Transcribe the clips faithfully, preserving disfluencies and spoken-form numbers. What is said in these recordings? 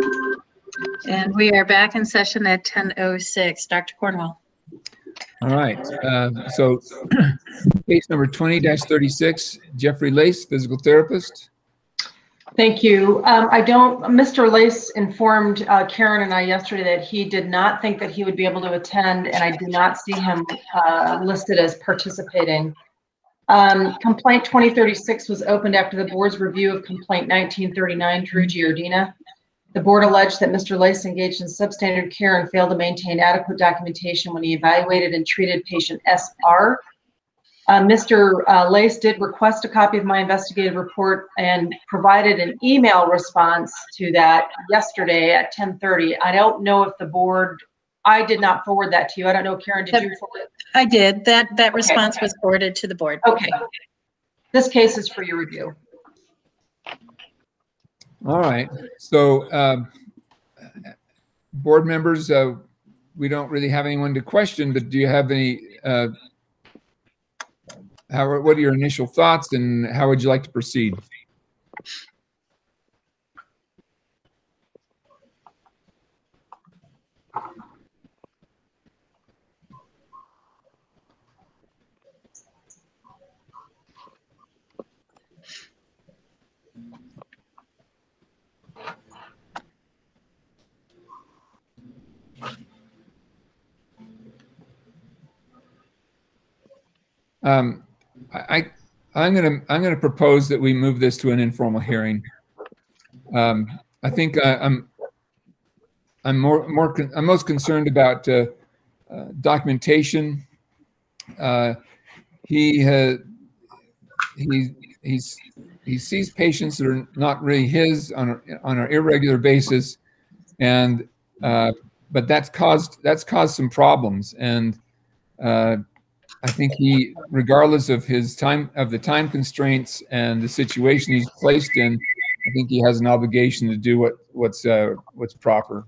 And we are back in session at ten oh six. Doctor Cornwell. All right. Uh, so case number twenty dash thirty-six, Jeffrey Lace, physical therapist. Thank you. Um, I don't, Mister Lace informed uh, Karen and I yesterday that he did not think that he would be able to attend, and I do not see him uh, listed as participating. Um, complaint twenty thirty-six was opened after the board's review of complaint nineteen thirty-nine, Drew Giordina. The board alleged that Mister Lace engaged in substandard care and failed to maintain adequate documentation when he evaluated and treated patient S R. Uh, Mister Uh, Lace did request a copy of my investigative report and provided an email response to that yesterday at ten thirty. I don't know if the board, I did not forward that to you. I don't know, Karen, did you forward it? I did. That that Okay. response was forwarded to the board. Okay. This case is for your review. All right. So um, board members, uh, we don't really have anyone to question, but do you have any, uh, how, what are your initial thoughts and how would you like to proceed? Um, I, I'm going to I'm going to propose that we move this to an informal hearing. Um, I think I, I'm I'm more more con I'm most concerned about uh, uh, documentation. Uh, he has he he's he sees patients that are not really his on a, on an irregular basis, and uh, but that's caused that's caused some problems. And uh, I think he, regardless of his time, of the time constraints and the situation he's placed in, I think he has an obligation to do what what's uh, what's proper.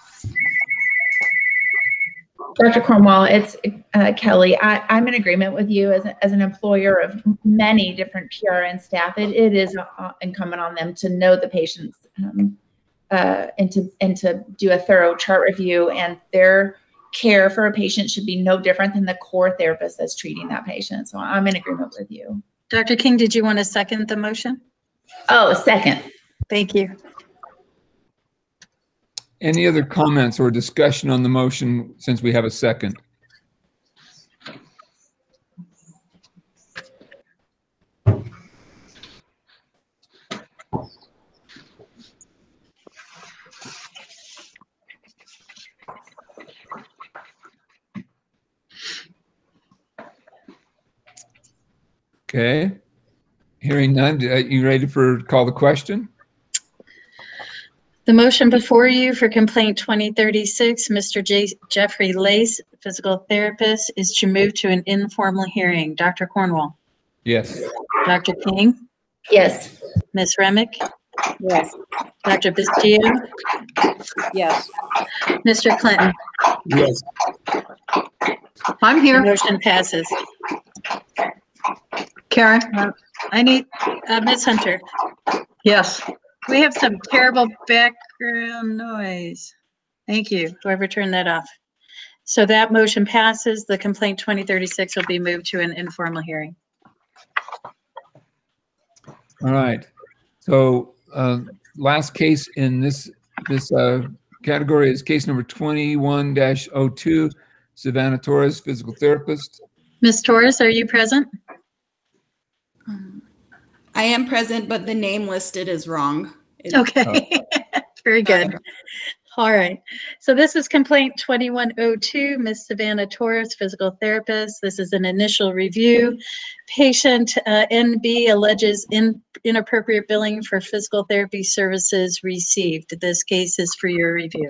Doctor Cornwell, it's uh, Kelly. I, I'm in agreement with you as, a, as an employer of many different P R N staff. It, it is uh, incumbent on them to know the patients um, uh, and to and to do a thorough chart review, and their care for a patient should be no different than the core therapist that's treating that patient. So I'm in agreement with you. Doctor King, did you want to second the motion? Oh, second. Thank you. Any other comments or discussion on the motion since we have a second? Okay. Hearing none, are you ready for call the question? The motion before you for complaint twenty thirty-six, Mister J Jeffrey Lace, physical therapist, is to move to an informal hearing. Doctor Cornwell. Yes. Doctor King. Yes. Miz Remick. Yes. Doctor Bustillo. Yes. Mister Clinton. Yes. I'm here. Motion passes. Karen, uh, I need uh, Miz Hunter. Yes. We have some terrible background noise. Thank you. Whoever turned that off. So that motion passes. The complaint twenty thirty-six will be moved to an informal hearing. All right. So uh, last case in this this uh, category is case number twenty-one dash oh two, Savannah Torres, physical therapist. Miz Torres, are you present? Um, I am present, but the name listed is wrong. It, Okay. Oh. Very good. Uh, All right. So this is complaint twenty-one oh two, Miz Savannah Torres, physical therapist. This is an initial review. Patient uh, N B alleges in, inappropriate billing for physical therapy services received. This case is for your review.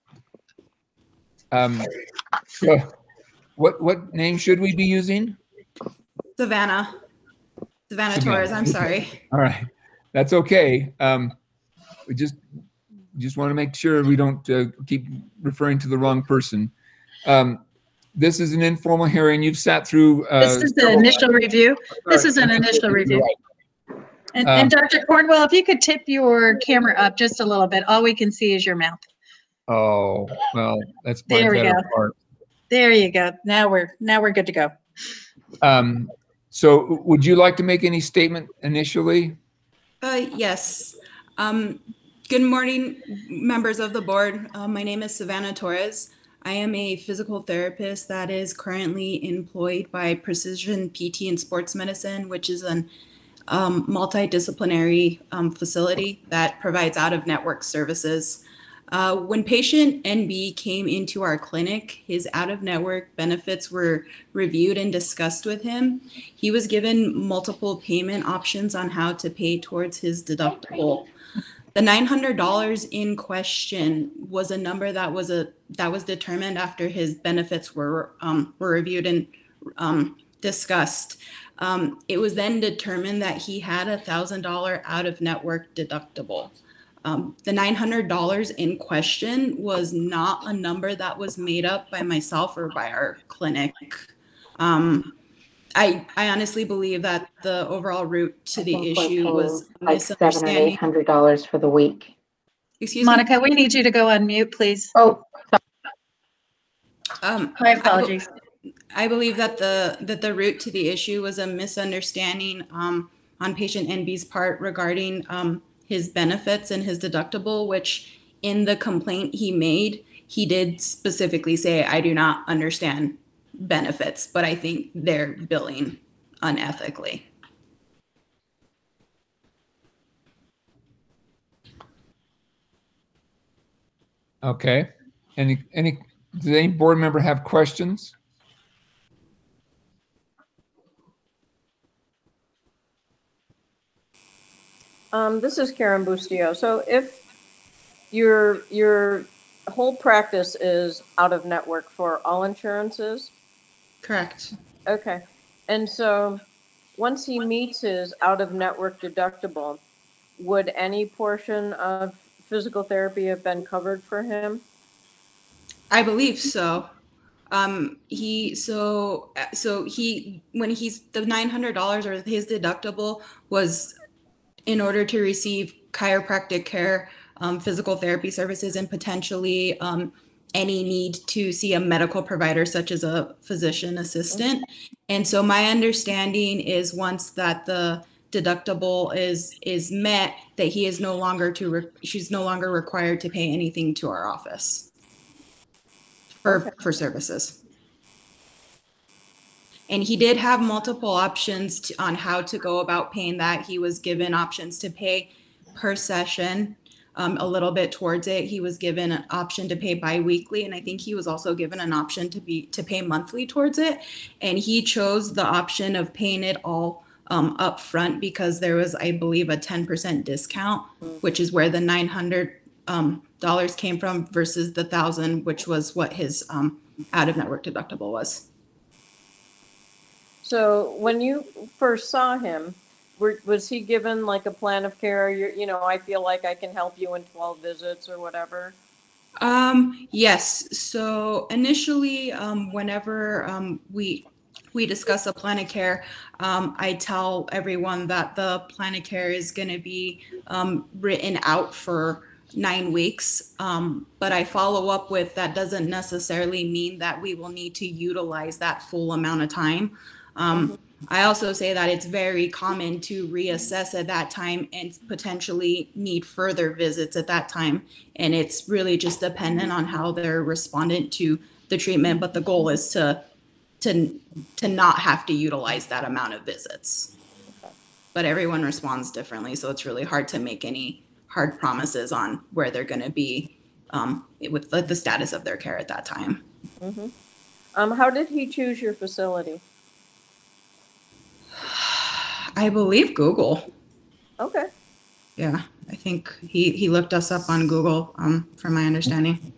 Um, so what what name should we be using? Savannah. Savannah, Savannah. Torres, I'm sorry. All right, that's okay. Um, we just just want to make sure we don't uh, keep referring to the wrong person. Um, this is an informal hearing. You've sat through. Uh, This is the initial review. This is an initial review. Right. And, Um, and Doctor Cornwell, if you could tip your camera up just a little bit, all we can see is your mouth. Oh, well, that's my There we better go. part. There you go. Now we're now we're good to go. Um, so would you like to make any statement initially? Uh, yes. Um, good morning, members of the board. Uh, my name is Savannah Torres. I am a physical therapist that is currently employed by Precision P T and Sports Medicine, which is an um, multidisciplinary um, facility that provides out-of-network services. Uh, when patient N B came into our clinic, his out-of-network benefits were reviewed and discussed with him. He was given multiple payment options on how to pay towards his deductible. The nine hundred dollars in question was a number that was a that was determined after his benefits were um, were reviewed and um, discussed. Um, it was then determined that he had a thousand dollar out-of-network deductible. Um, the nine hundred dollars in question was not a number that was made up by myself or by our clinic. Um, I, I honestly believe that the overall route to the issue was like seven or eight misunderstanding. hundred dollars for the week. Excuse me? Monica, we need you to go on mute, please. Oh, Um, My I be- apologies. I believe that the that the root to the issue was a misunderstanding um, on patient N B's part regarding um, his benefits and his deductible, which in the complaint he made, he did specifically say, I do not understand benefits, but I think they're billing unethically. Okay. Any, any, does any board member have questions? Um, this is Karen Bustio. So if your your whole practice is out of network for all insurances, Correct. okay. And so once he meets his out of network deductible, would any portion of physical therapy have been covered for him? I believe so. Um, he so so he when he's the nine hundred dollars or his deductible was in order to receive chiropractic care, um, physical therapy services, and potentially um, any need to see a medical provider such as a physician assistant. And so my understanding is once that the deductible is is met, that he is no longer to re- she's no longer required to pay anything to our office for Okay. for services. And he did have multiple options to, on how to go about paying that. He was given options to pay per session, um, a little bit towards it. He was given an option to pay biweekly, and I think he was also given an option to be to pay monthly towards it. And he chose the option of paying it all um, up front because there was, I believe, a ten percent discount, which is where the nine hundred um, dollars came from versus the thousand, which was what his um, out-of-network deductible was. So when you first saw him, were, was he given like a plan of care? You, you know, I feel like I can help you in twelve visits or whatever. Um, yes. So initially, um, whenever um, we we discuss a plan of care, um, I tell everyone that the plan of care is going to be um, written out for nine weeks. Um, but I follow up with that doesn't necessarily mean that we will need to utilize that full amount of time. Um, I also say that it's very common to reassess at that time and potentially need further visits at that time. And it's really just dependent on how they're respondent to the treatment. But the goal is to to to not have to utilize that amount of visits. But everyone responds differently, so it's really hard to make any hard promises on where they're going to be um, with the, the status of their care at that time. Mm-hmm. Um, how did he choose your facility? I believe Google. Okay. Yeah, I think he, he looked us up on Google, um, from my understanding.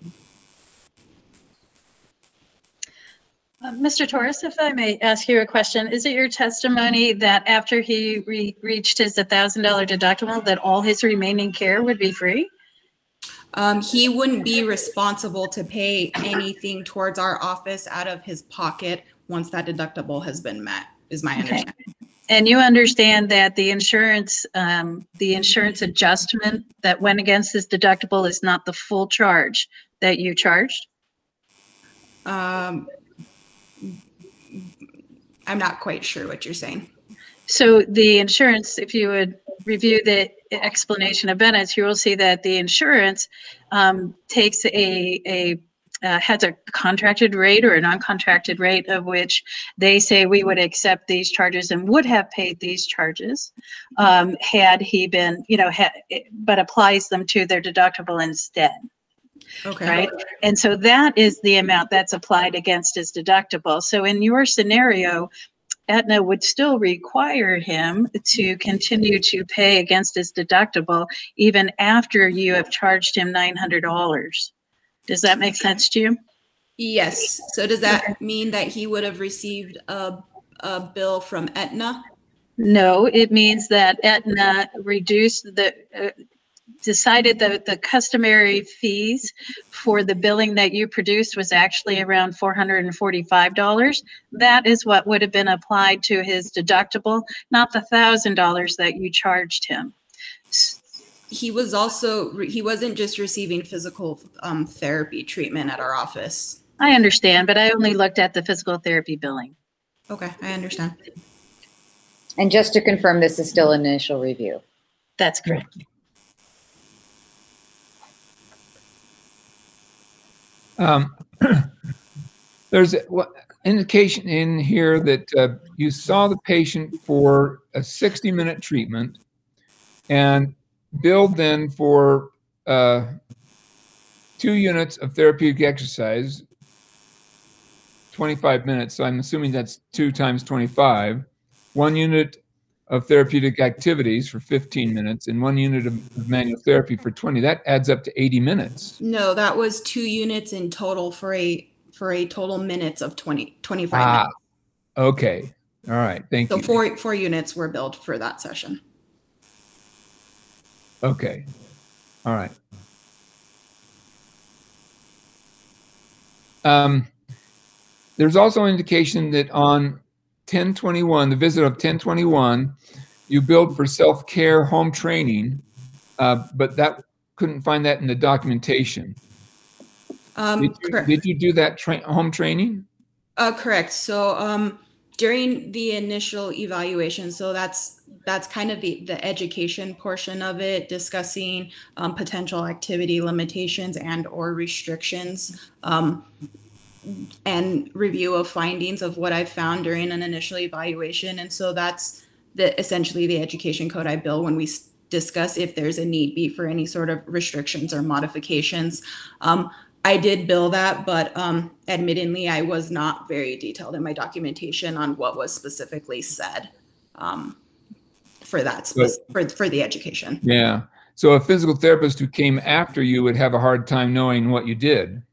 Uh, Mister Torres, if I may ask you a question, is it your testimony that after he re- reached his one thousand dollars deductible, that all his remaining care would be free? Um, he wouldn't be responsible to pay anything towards our office out of his pocket once that deductible has been met, is my Okay. understanding. And you understand that the insurance, um, the insurance adjustment that went against this deductible is not the full charge that you charged? Um, I'm not quite sure what you're saying. So the insurance, if you would review the explanation of benefits, you will see that the insurance um, takes a, a uh, has a contracted rate or a non-contracted rate of which they say we would accept these charges and would have paid these charges um, had he been, you know, had, but applies them to their deductible instead. Okay. Right. And so that is the amount that's applied against his deductible. So in your scenario, Aetna would still require him to continue to pay against his deductible even after you have charged him nine hundred dollars. Does that make sense to you? Yes. So does that mean that he would have received a, a bill from Aetna? No, it means that Aetna reduced the, uh, decided that the customary fees for the billing that you produced was actually around four hundred forty-five dollars. That is what would have been applied to his deductible, not the one thousand dollars that you charged him. He was also, he wasn't just receiving physical um, therapy treatment at our office. I understand, but I only looked at the physical therapy billing. Okay, I understand. And just to confirm, this is still initial review. That's correct. Um, there's an indication in here that uh, you saw the patient for a sixty minute treatment and billed then for uh, two units of therapeutic exercise, twenty-five minutes. So I'm assuming that's two times twenty-five, one unit of therapeutic activities for fifteen minutes and one unit of, of manual therapy for twenty. That adds up to eighty minutes. No, that was two units in total for a for a total minutes of twenty, twenty-five Ah, minutes. okay. All right. Thank So you. four four units were billed for that session. Okay. All right. Um, there's also indication that on ten twenty-one, the visit of ten twenty-one, you billed for self-care home training, uh, but that couldn't find that in the documentation. Um, Did you, correct. did you do that tra home training? Uh, correct. So um, during the initial evaluation, so that's that's kind of the, the education portion of it, discussing um, potential activity limitations and or restrictions, um, and review of findings of what I found during an initial evaluation. And so that's the essentially the education code I bill when we s- discuss if there's a need be for any sort of restrictions or modifications. Um, I did bill that, but um, admittedly, I was not very detailed in my documentation on what was specifically said um, for that, spec- for, for the education. Yeah. So a physical therapist who came after you would have a hard time knowing what you did.